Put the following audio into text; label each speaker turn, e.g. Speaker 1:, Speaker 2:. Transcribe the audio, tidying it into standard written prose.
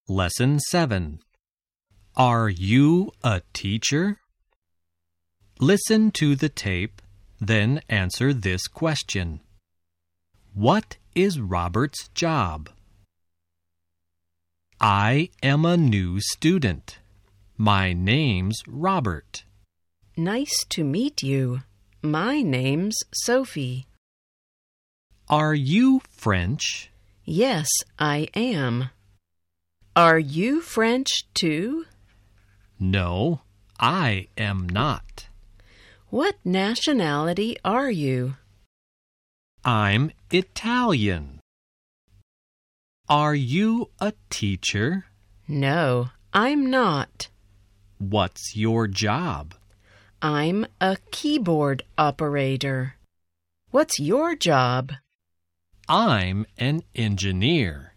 Speaker 1: Lesson 7. Are you a teacher? Listen to the tape, then answer this question. What is Robert's job? I am a new student. My name's Robert.
Speaker 2: Nice to meet you. My name's Sophie.
Speaker 1: Are you French?
Speaker 2: Yes, I am. Are you French too?
Speaker 1: No, I am not.
Speaker 2: What nationality are you?
Speaker 1: I'm Italian. Are you a teacher?
Speaker 2: No, I'm not.
Speaker 1: What's your job?
Speaker 2: I'm a keyboard operator. What's your job?
Speaker 1: I'm an engineer.